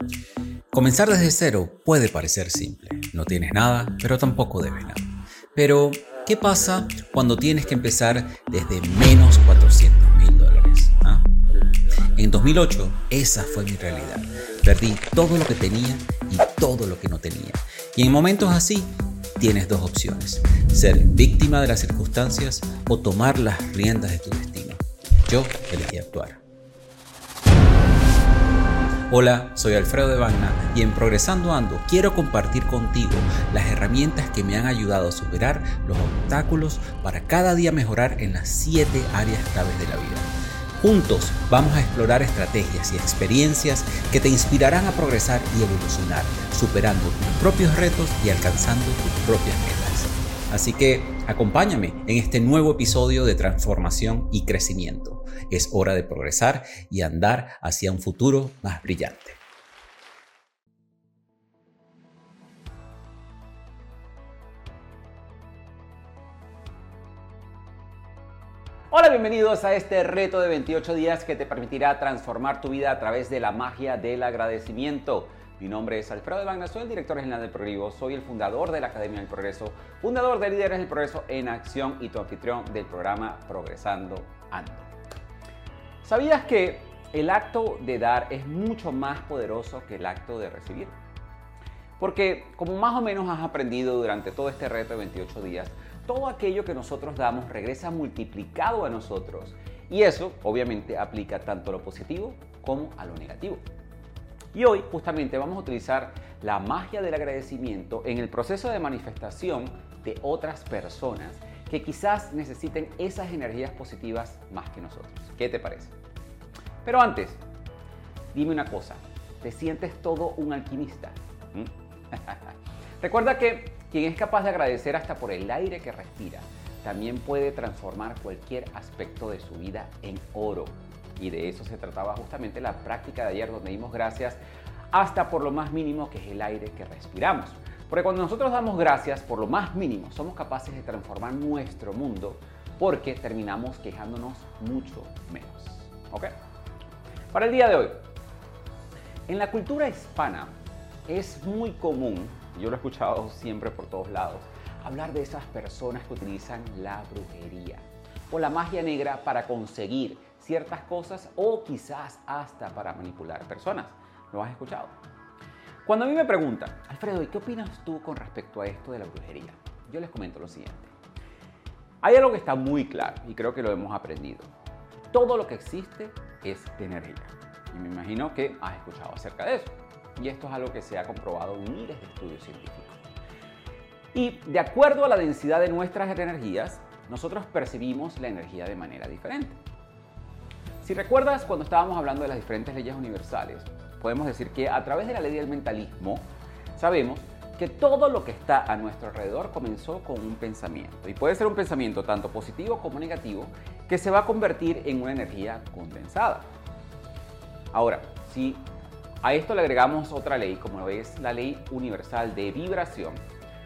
Comenzar desde cero puede parecer simple. No tienes nada, pero tampoco debes nada. Pero, ¿qué pasa cuando tienes que empezar desde menos $400,000? En 2008, esa fue mi realidad. Perdí todo lo que tenía y todo lo que no tenía. Y en momentos así, tienes dos opciones: ser víctima de las circunstancias o tomar las riendas de tu destino. Yo elegí actuar. Hola, soy Alfredo de Bagna y en Progresando Ando quiero compartir contigo las herramientas que me han ayudado a superar los obstáculos para cada día mejorar en las 7 áreas claves de la vida. Juntos vamos a explorar estrategias y experiencias que te inspirarán a progresar y evolucionar, superando tus propios retos y alcanzando tus propias metas. Así que acompáñame en este nuevo episodio de transformación y crecimiento. Es hora de progresar y andar hacia un futuro más brillante. Hola, bienvenidos a este reto de 28 días que te permitirá transformar tu vida a través de la magia del agradecimiento. Mi nombre es Alfredo de Bagna, soy el director general del Progreso, soy el fundador de la Academia del Progreso, fundador de Líderes del Progreso en Acción y tu anfitrión del programa Progresando Ando. ¿Sabías que el acto de dar es mucho más poderoso que el acto de recibir? Porque, como más o menos has aprendido durante todo este reto de 28 días, todo aquello que nosotros damos regresa multiplicado a nosotros. Y eso, obviamente, aplica tanto a lo positivo como a lo negativo. Y hoy, justamente, vamos a utilizar la magia del agradecimiento en el proceso de manifestación de otras personas que quizás necesiten esas energías positivas más que nosotros. ¿Qué te parece? Pero antes, dime una cosa, ¿te sientes todo un alquimista? Recuerda que quien es capaz de agradecer hasta por el aire que respira, también puede transformar cualquier aspecto de su vida en oro. Y de eso se trataba justamente la práctica de ayer, donde dimos gracias hasta por lo más mínimo, que es el aire que respiramos. Porque cuando nosotros damos gracias por lo más mínimo, somos capaces de transformar nuestro mundo, porque terminamos quejándonos mucho menos. ¿Ok? Para el día de hoy, en la cultura hispana es muy común, yo lo he escuchado siempre por todos lados, hablar de esas personas que utilizan la brujería o la magia negra para conseguir ciertas cosas o quizás hasta para manipular personas. ¿Lo has escuchado? Cuando a mí me preguntan, Alfredo, ¿y qué opinas tú con respecto a esto de la brujería? Yo les comento lo siguiente. Hay algo que está muy claro y creo que lo hemos aprendido. Todo lo que existe es de energía. Y me imagino que has escuchado acerca de eso. Y esto es algo que se ha comprobado en miles de estudios científicos. Y de acuerdo a la densidad de nuestras energías, nosotros percibimos la energía de manera diferente. Si recuerdas, cuando estábamos hablando de las diferentes leyes universales, podemos decir que a través de la ley del mentalismo, sabemos que todo lo que está a nuestro alrededor comenzó con un pensamiento. Y puede ser un pensamiento tanto positivo como negativo, que se va a convertir en una energía condensada. Ahora, si a esto le agregamos otra ley, como es la ley universal de vibración,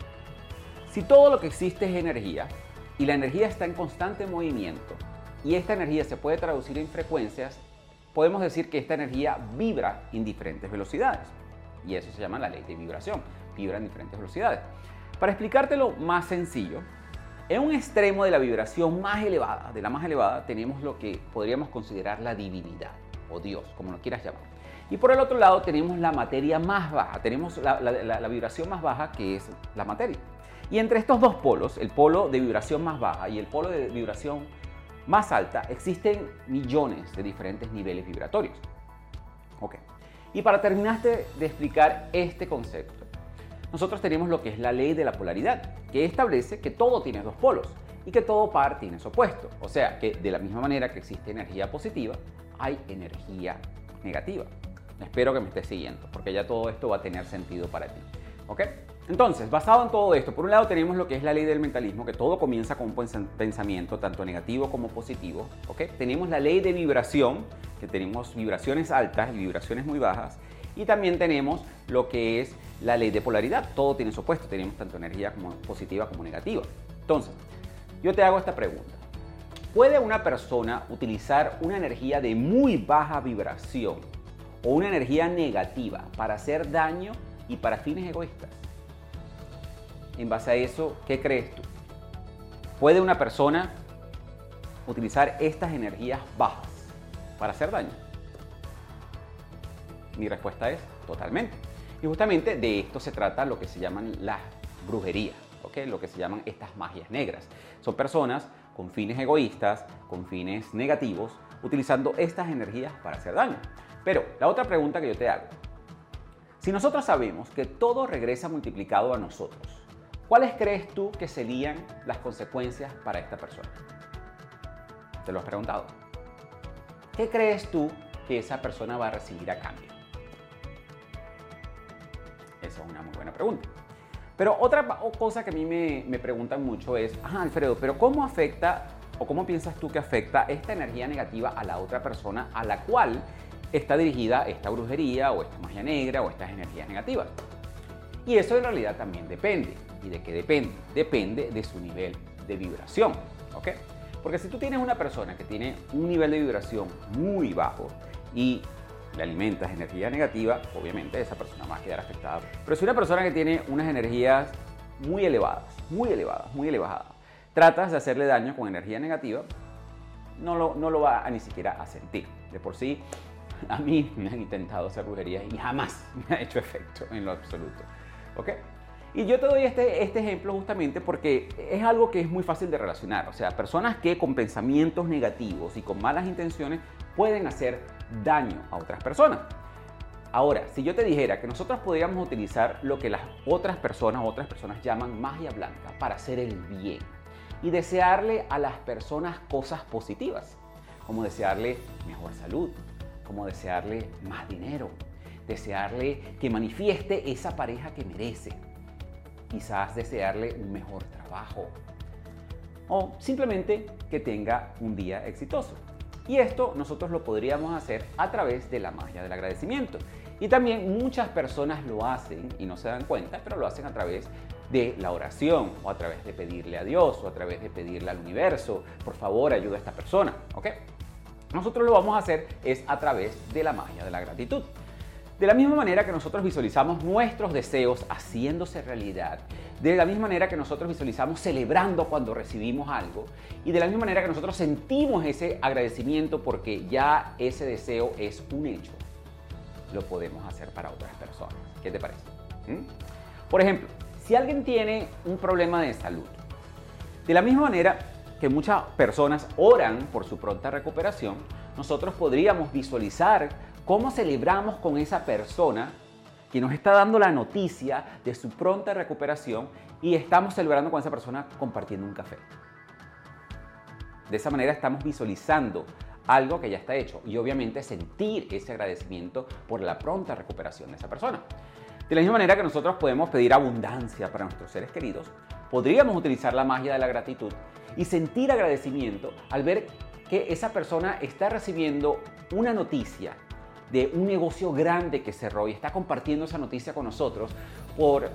si todo lo que existe es energía y la energía está en constante movimiento y esta energía se puede traducir en frecuencias, podemos decir que esta energía vibra en diferentes velocidades. Y eso se llama la ley de vibración, vibra en diferentes velocidades. Para explicártelo más sencillo, en un extremo de la vibración más elevada, tenemos lo que podríamos considerar la divinidad o Dios, como lo quieras llamar. Y por el otro lado tenemos la materia más baja, tenemos la vibración más baja, que es la materia. Y entre estos dos polos, el polo de vibración más baja y el polo de vibración más alta, existen millones de diferentes niveles vibratorios. Ok. Y para terminar de explicar este concepto, nosotros tenemos lo que es la ley de la polaridad, que establece que todo tiene dos polos y que todo par tiene su opuesto. O sea, que de la misma manera que existe energía positiva, hay energía negativa. Espero que me estés siguiendo, porque ya todo esto va a tener sentido para ti. ¿Ok? Entonces, basado en todo esto, por un lado tenemos lo que es la ley del mentalismo, que todo comienza con un pensamiento tanto negativo como positivo. ¿Ok? Tenemos la ley de vibración, que tenemos vibraciones altas y vibraciones muy bajas. Y también tenemos lo que es la ley de polaridad. Todo tiene su opuesto, tenemos tanto energía como positiva como negativa. Entonces, yo te hago esta pregunta. ¿Puede una persona utilizar una energía de muy baja vibración o una energía negativa para hacer daño y para fines egoístas? En base a eso, ¿qué crees tú? ¿Puede una persona utilizar estas energías bajas para hacer daño? Mi respuesta es totalmente. Y justamente de esto se trata lo que se llaman las brujerías, ¿ok? Lo que se llaman estas magias negras. Son personas con fines egoístas, con fines negativos, utilizando estas energías para hacer daño. Pero la otra pregunta que yo te hago, si nosotros sabemos que todo regresa multiplicado a nosotros, ¿cuáles crees tú que serían las consecuencias para esta persona? ¿Te lo has preguntado? ¿Qué crees tú que esa persona va a recibir a cambio? Esa es una muy buena pregunta. Pero otra cosa que a mí me preguntan mucho es, Alfredo, pero ¿cómo afecta o cómo piensas tú que afecta esta energía negativa a la otra persona a la cual está dirigida esta brujería o esta magia negra o estas energías negativas? Y eso en realidad también depende. ¿Y de qué depende? Depende de su nivel de vibración, ¿ok? Porque si tú tienes una persona que tiene un nivel de vibración muy bajo y le alimentas energía negativa, obviamente esa persona va a quedar afectada. Pero si una persona que tiene unas energías muy elevadas, tratas de hacerle daño con energía negativa, no lo va a ni siquiera a sentir. De por sí, a mí me han intentado hacer brujerías y jamás me ha hecho efecto en lo absoluto, ¿ok? Y yo te doy este ejemplo justamente porque es algo que es muy fácil de relacionar. O sea, personas que con pensamientos negativos y con malas intenciones pueden hacer daño a otras personas. Ahora, si yo te dijera que nosotros podríamos utilizar lo que las otras personas llaman magia blanca para hacer el bien y desearle a las personas cosas positivas, como desearle mejor salud, como desearle más dinero, desearle que manifieste esa pareja que merece, quizás desearle un mejor trabajo o simplemente que tenga un día exitoso. Y esto nosotros lo podríamos hacer a través de la magia del agradecimiento. Y también muchas personas lo hacen y no se dan cuenta, pero lo hacen a través de la oración o a través de pedirle a Dios o a través de pedirle al universo, por favor ayuda a esta persona, ¿ok? Nosotros lo vamos a hacer es a través de la magia de la gratitud. De la misma manera que nosotros visualizamos nuestros deseos haciéndose realidad, de la misma manera que nosotros visualizamos celebrando cuando recibimos algo y de la misma manera que nosotros sentimos ese agradecimiento porque ya ese deseo es un hecho, lo podemos hacer para otras personas. ¿Qué te parece? Por ejemplo, si alguien tiene un problema de salud, de la misma manera que muchas personas oran por su pronta recuperación, nosotros podríamos visualizar cómo celebramos con esa persona que nos está dando la noticia de su pronta recuperación y estamos celebrando con esa persona compartiendo un café. De esa manera estamos visualizando algo que ya está hecho y obviamente sentir ese agradecimiento por la pronta recuperación de esa persona. De la misma manera que nosotros podemos pedir abundancia para nuestros seres queridos, podríamos utilizar la magia de la gratitud y sentir agradecimiento al ver que esa persona está recibiendo una noticia de un negocio grande que cerró y está compartiendo esa noticia con nosotros por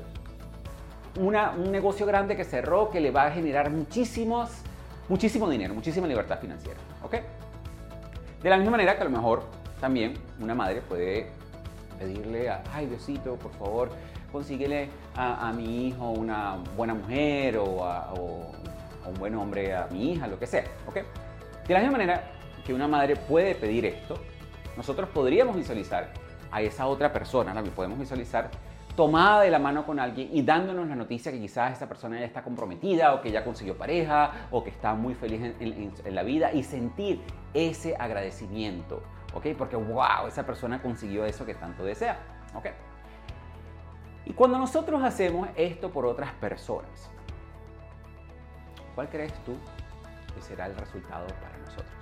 un negocio grande que cerró que le va a generar muchísimo dinero, muchísima libertad financiera, ¿ok? De la misma manera que a lo mejor también una madre puede pedirle, ay Diosito, por favor, consíguele a mi hijo una buena mujer o un buen hombre a mi hija, lo que sea, ¿ok? De la misma manera que una madre puede pedir esto, nosotros podríamos visualizar a esa otra persona, la podemos visualizar tomada de la mano con alguien y dándonos la noticia que quizás esa persona ya está comprometida o que ya consiguió pareja o que está muy feliz en la vida y sentir ese agradecimiento, ¿ok? Porque wow, esa persona consiguió eso que tanto desea, ¿ok? Y cuando nosotros hacemos esto por otras personas, ¿cuál crees tú que será el resultado para nosotros?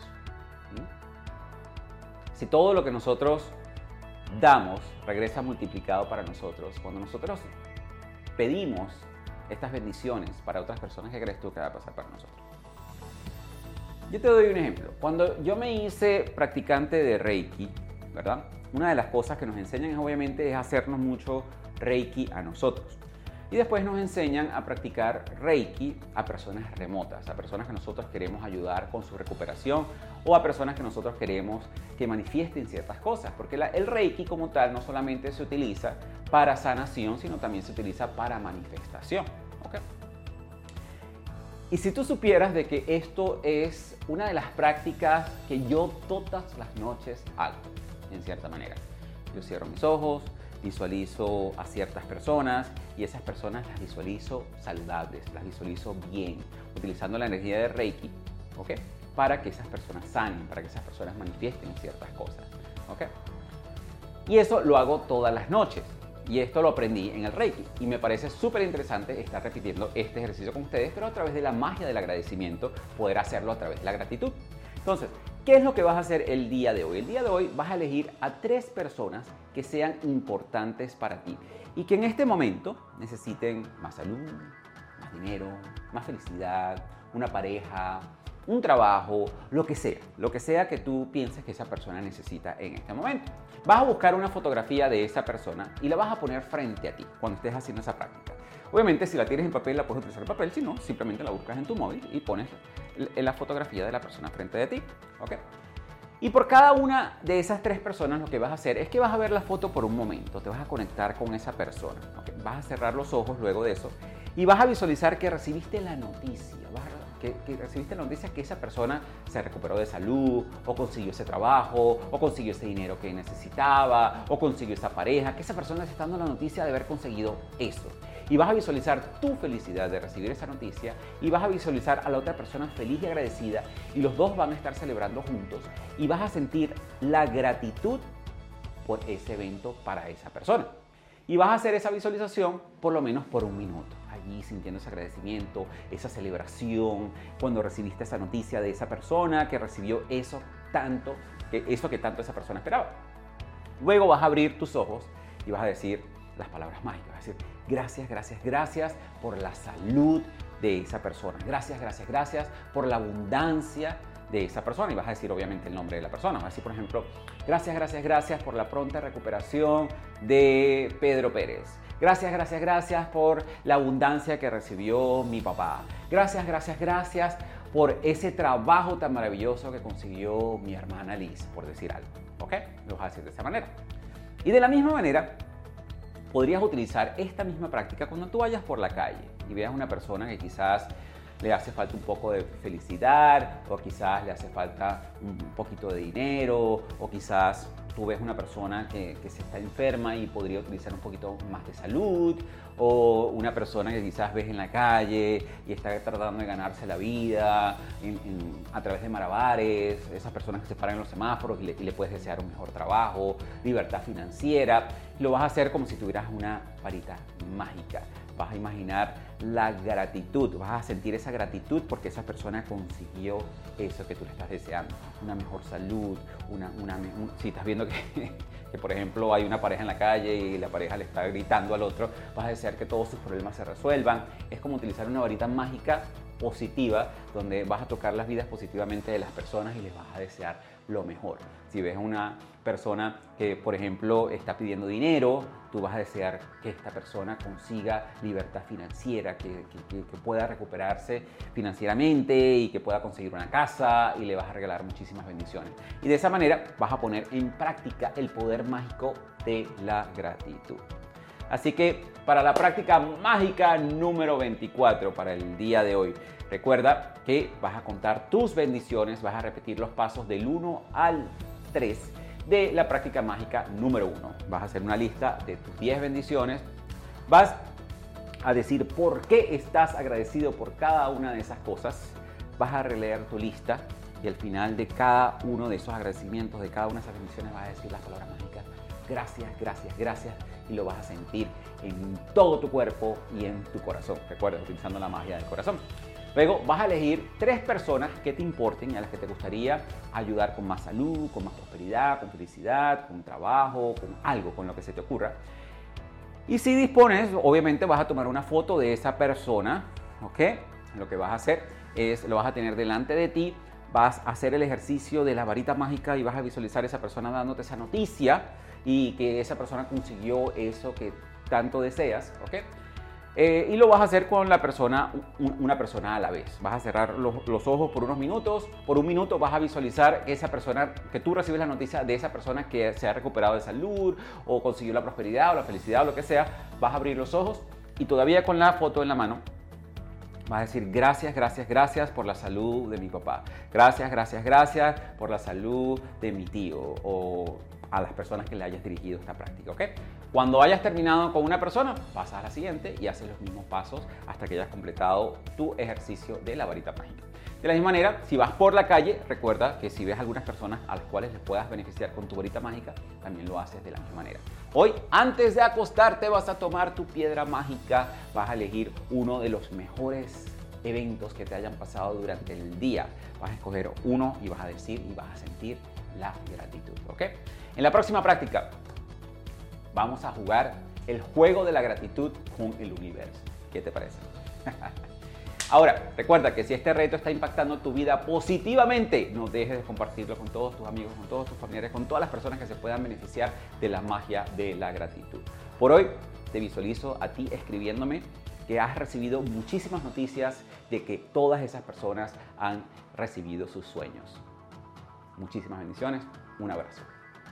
Si todo lo que nosotros damos regresa multiplicado para nosotros, cuando nosotros pedimos estas bendiciones para otras personas, ¿qué crees tú que va a pasar para nosotros? Yo te doy un ejemplo. Cuando yo me hice practicante de Reiki, ¿verdad? Una de las cosas que nos enseñan es obviamente hacernos mucho Reiki a nosotros. Y después nos enseñan a practicar Reiki a personas remotas, a personas que nosotros queremos ayudar con su recuperación o a personas que nosotros queremos que manifiesten ciertas cosas. Porque el Reiki como tal no solamente se utiliza para sanación, sino también se utiliza para manifestación. ¿Okay? Y si tú supieras de que esto es una de las prácticas que yo todas las noches hago, en cierta manera. Yo cierro mis ojos, visualizo a ciertas personas y esas personas las visualizo saludables, las visualizo bien, utilizando la energía de Reiki, ¿ok? Para que esas personas sanen, para que esas personas manifiesten ciertas cosas, ¿ok? Y eso lo hago todas las noches. Y esto lo aprendí en el Reiki y me parece súper interesante estar repitiendo este ejercicio con ustedes, pero a través de la magia del agradecimiento, poder hacerlo a través de la gratitud. Entonces, ¿qué es lo que vas a hacer el día de hoy? El día de hoy vas a elegir a 3 personas que sean importantes para ti y que en este momento necesiten más salud, más dinero, más felicidad, una pareja, un trabajo, lo que sea que tú pienses que esa persona necesita en este momento. Vas a buscar una fotografía de esa persona y la vas a poner frente a ti cuando estés haciendo esa práctica. Obviamente, si la tienes en papel, la puedes utilizar en papel, si no, simplemente la buscas en tu móvil y pones la fotografía de la persona frente de ti, ¿ok? Y por cada una de esas 3 personas lo que vas a hacer es que vas a ver la foto por un momento, te vas a conectar con esa persona, ¿ok? Vas a cerrar los ojos luego de eso y vas a visualizar que recibiste la noticia, que recibiste la noticia que esa persona se recuperó de salud, o consiguió ese trabajo, o consiguió ese dinero que necesitaba, o consiguió esa pareja, que esa persona te está dando la noticia de haber conseguido eso. Y vas a visualizar tu felicidad de recibir esa noticia y vas a visualizar a la otra persona feliz y agradecida y los dos van a estar celebrando juntos y vas a sentir la gratitud por ese evento para esa persona. Y vas a hacer esa visualización por lo menos por 1 minuto, allí sintiendo ese agradecimiento, esa celebración, cuando recibiste esa noticia de esa persona que recibió eso que tanto esa persona esperaba. Luego vas a abrir tus ojos y vas a decir las palabras mágicas, vas a decir gracias, gracias, gracias por la salud de esa persona, gracias, gracias, gracias por la abundancia de esa persona y vas a decir obviamente el nombre de la persona. Vas a decir, por ejemplo, gracias, gracias, gracias por la pronta recuperación de Pedro Pérez. Gracias, gracias, gracias por la abundancia que recibió mi papá. Gracias, gracias, gracias por ese trabajo tan maravilloso que consiguió mi hermana Liz, por decir algo. ¿Ok? Lo vas a decir de esa manera. Y de la misma manera, podrías utilizar esta misma práctica cuando tú vayas por la calle y veas una persona que quizás le hace falta un poco de felicidad, o quizás le hace falta un poquito de dinero, o quizás tú ves una persona que se está enferma y podría utilizar un poquito más de salud, o una persona que quizás ves en la calle y está tratando de ganarse la vida a través de malabares, esas personas que se paran en los semáforos y le puedes desear un mejor trabajo, libertad financiera. Lo vas a hacer como si tuvieras una varita mágica. Vas a imaginar la gratitud, vas a sentir esa gratitud porque esa persona consiguió eso que tú le estás deseando, una mejor salud, si estás viendo que por ejemplo hay una pareja en la calle y la pareja le está gritando al otro, vas a desear que todos sus problemas se resuelvan. Es como utilizar una varita mágica positiva donde vas a tocar las vidas positivamente de las personas y les vas a desear lo mejor. Si ves a una persona que, por ejemplo, está pidiendo dinero, tú vas a desear que esta persona consiga libertad financiera, que pueda recuperarse financieramente y que pueda conseguir una casa y le vas a regalar muchísimas bendiciones. Y de esa manera vas a poner en práctica el poder mágico de la gratitud. Así que para la práctica mágica número 24 para el día de hoy, recuerda que vas a contar tus bendiciones, vas a repetir los pasos del 1 al 3 de la práctica mágica número 1. Vas a hacer una lista de tus 10 bendiciones, vas a decir por qué estás agradecido por cada una de esas cosas, vas a releer tu lista y al final de cada uno de esos agradecimientos, de cada una de esas bendiciones, vas a decir las palabras mágicas, gracias, gracias, gracias, y lo vas a sentir en todo tu cuerpo y en tu corazón. Recuerda, utilizando la magia del corazón. Luego vas a elegir 3 personas que te importen y a las que te gustaría ayudar con más salud, con más prosperidad, con felicidad, con trabajo, con algo, con lo que se te ocurra. Y si dispones, obviamente vas a tomar una foto de esa persona, ¿ok? Lo que vas a hacer es, lo vas a tener delante de ti, vas a hacer el ejercicio de la varita mágica y vas a visualizar a esa persona dándote esa noticia y que esa persona consiguió eso que tanto deseas, ¿ok? Y lo vas a hacer con la persona, una persona a la vez. Vas a cerrar los ojos por unos minutos. Por un minuto vas a visualizar que esa persona, que tú recibes la noticia de esa persona que se ha recuperado de salud o consiguió la prosperidad o la felicidad o lo que sea. Vas a abrir los ojos y todavía con la foto en la mano vas a decir gracias, gracias, gracias por la salud de mi papá. Gracias, gracias, gracias por la salud de mi tío o a las personas que le hayas dirigido esta práctica, ¿ok? Cuando hayas terminado con una persona, pasas a la siguiente y haces los mismos pasos hasta que hayas completado tu ejercicio de la varita mágica. De la misma manera, si vas por la calle, recuerda que si ves algunas personas a las cuales les puedas beneficiar con tu varita mágica, también lo haces de la misma manera. Hoy, antes de acostarte, vas a tomar tu piedra mágica, vas a elegir uno de los mejores eventos que te hayan pasado durante el día. Vas a escoger uno y vas a decir y vas a sentir la gratitud, ¿ok? En la próxima práctica vamos a jugar el juego de la gratitud con el universo. ¿Qué te parece? Ahora, recuerda que si este reto está impactando tu vida positivamente, no dejes de compartirlo con todos tus amigos, con todos tus familiares, con todas las personas que se puedan beneficiar de la magia de la gratitud. Por hoy, te visualizo a ti escribiéndome que has recibido muchísimas noticias de que todas esas personas han recibido sus sueños. Muchísimas bendiciones. Un abrazo.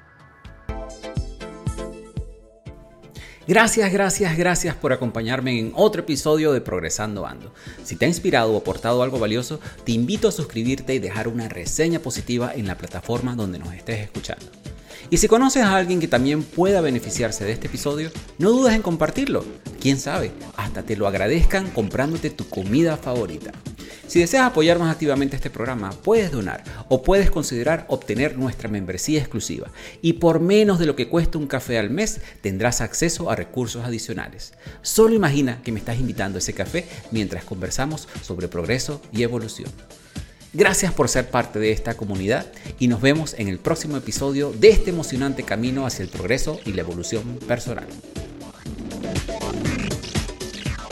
Gracias por acompañarme en otro episodio de Progresando Ando. Si te ha inspirado o aportado algo valioso, te invito a suscribirte y dejar una reseña positiva en la plataforma donde nos estés escuchando. Y si conoces a alguien que también pueda beneficiarse de este episodio, no dudes en compartirlo. Quién sabe, hasta te lo agradezcan comprándote tu comida favorita. Si deseas apoyar más activamente este programa, puedes donar o puedes considerar obtener nuestra membresía exclusiva. Y por menos de lo que cuesta un café al mes, tendrás acceso a recursos adicionales. Solo imagina que me estás invitando a ese café mientras conversamos sobre progreso y evolución. Gracias por ser parte de esta comunidad y nos vemos en el próximo episodio de este emocionante camino hacia el progreso y la evolución personal.